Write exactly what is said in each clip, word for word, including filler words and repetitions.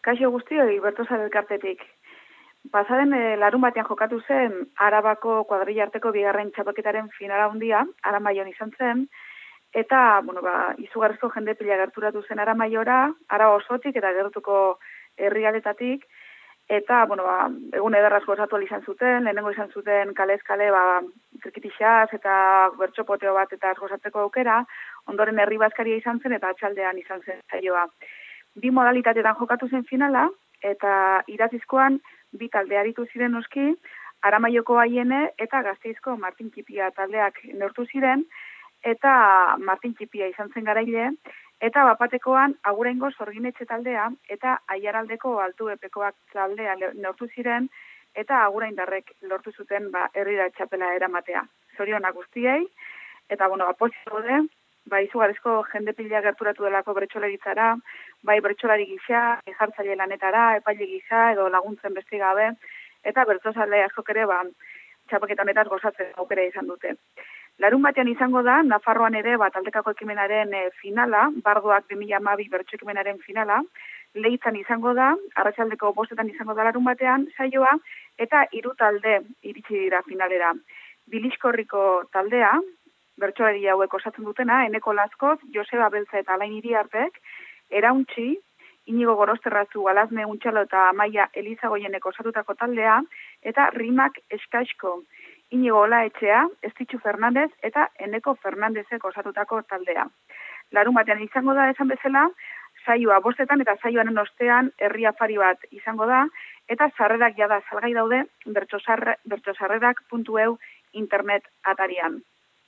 Kaixo guztioi, Bertozar elkartetik. Pasaden e, larun batean jokatu zen Arabako kuadrilla arteko bigarren txapelketaren finala handia, Aramaion izan zen, eta, bueno, ba, izugarrizko jende pila gerturatu zen Aramaiora, Araba osotik eta gertuko herrialetatik, eta, bueno, ba, egun ederraz gozatu izan zuten, lehenengo izan zuten kalez kale, ba, zirkitixaz eta bertxopoteo bat eta gozatzeko aukera, ondoren herri bazkaria izan zen eta atxaldean izan zen zaioa. Bi modalitatetan jokatu zen finala, eta irazizkoan bi talde aritu ziren noski, Aramaioko Aiene eta Gasteizko Martin Txipia taldeak neurtu ziren, eta Martin Txipia izan zen garaile, eta bapatekoan Aguraingo Sorginetxe taldea eta Aiaraldeko Altu Epekoak taldea neurtu ziren, eta Aguraindarrek lortu zuten ba, herrira txapela eramatea. Zorionak guztiei, eta bueno, apozik gode, ba, izugarrizko jende pila gerturatu delako bertsolaritzara, bai bertsolari gisa, jartzaile lanetara, epaile gisa, edo laguntzen beste gabe, eta bertsozale askok ere, ba, txapelketa honetaz gozatzen aukera izan dute. Larun batean izango da, Nafarroan ere, ba, taldekako ekimenaren e, finala, Bardoak bi mila hamabi bertso ekimenaren finala, Leitzan izango da, arratsaldeko bostetan izango da larun batean, saioa, eta hiru talde iritsi dira finalera. Bilizkorriko taldea, bertsolari hauek osatzen dutena, Eneko Lazkoz, Joseba Beltza eta Alain Iriartek, Erauntxi, Inigo Gorosterrazu, Alazne Untxalo eta Amaia Elizagoienek osatutako taldea, eta Rimak Eskaizko, Inigo Olaetxea, Estitxu Fernandez eta Eneko Fernandezek osatutako taldea. Larun batean izango da esan bezala, saioa bostetan eta saioaren ostean herri afari bat izango da, eta sarrerak jada salgai daude bertsosarrerak puntu e u internet atarian.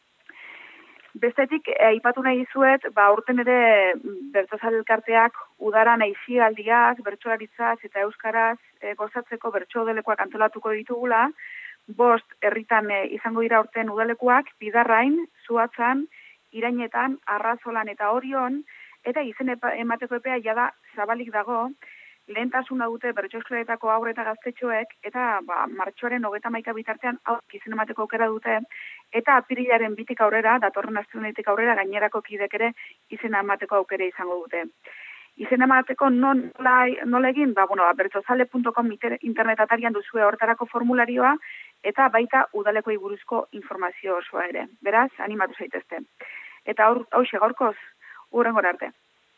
Bestetik, aipatu nahi dizuet, ba, urten ere Bertozar elkarteak udaran aisialdiak, bertsolaritzaz eta euskaraz e, gozatzeko bertso-udalekoak antolatuko ditugula, bost herritan e, izango dira urten udalekuak, Bidarrain, Zuatzan, Irainetan, Arrazolan eta Orion, eta izen emateko epea jada zabalik dago, lehentasuna dute bertso-eskoletako haur eta gaztetxoek, eta ba, martxoaren hogeita hamaika bitartean aurk izen emateko aukera dute, eta apirilaren bitik aurrera, datorren astenetik aurrera, gainerako kidek ere izena emateko aukera izango dute. Izena emateko non, nola egin? Ba, bueno, bertsozale puntu com internet atarian duzue hortarako formularioa, eta baita udalekoi buruzko informazio osoa ere. Beraz, animatu zaitezte. Eta hau gaurkoz, hurrengora arte.